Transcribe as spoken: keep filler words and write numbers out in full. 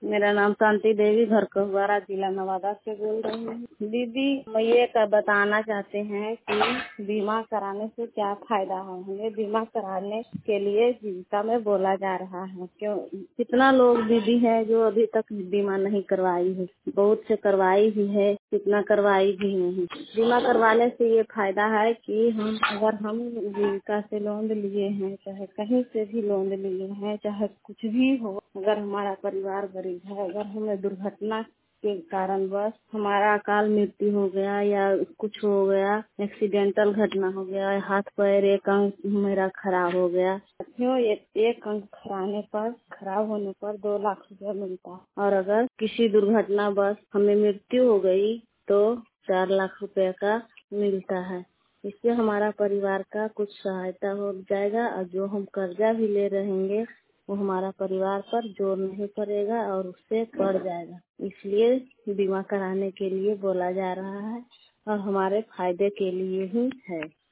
मेरा नाम शांति देवी, घर कहुआरा, जिला नवादा से बोल रही हूँ। दीदी, मैं ये का बताना चाहते हैं कि बीमा कराने से क्या फायदा है। हमें बीमा कराने के लिए जीविका में बोला जा रहा है। क्यों कितना लोग दीदी है जो अभी तक बीमा नहीं करवाई है, बहुत से करवाई भी है, कितना करवाई भी नहीं। बीमा करवाने से ये फायदा है कि हम अगर हम जीविका से लोन लिए हैं, चाहे कहीं से भी लोन लिए हैं, चाहे कुछ भी हो, अगर हमारा परिवार गरीब है, अगर हमें दुर्घटना के कारण बस हमारा अकाल मृत्यु हो गया या कुछ हो गया, एक्सीडेंटल घटना हो गया, हाथ पैर एक अंग मेरा खराब हो गया, क्यों एक, एक अंग खराने पर खराब होने पर दो लाख रुपया मिलता है। और अगर किसी दुर्घटना बस हमें मृत्यु हो गई तो चार लाख रुपए का मिलता है। इससे हमारा परिवार का कुछ सहायता हो जाएगा और जो हम कर्जा भी ले रहेंगे वो हमारा परिवार पर जोर नहीं पड़ेगा और उससे पड़ जाएगा। इसलिए बीमा कराने के लिए बोला जा रहा है और हमारे फायदे के लिए ही है।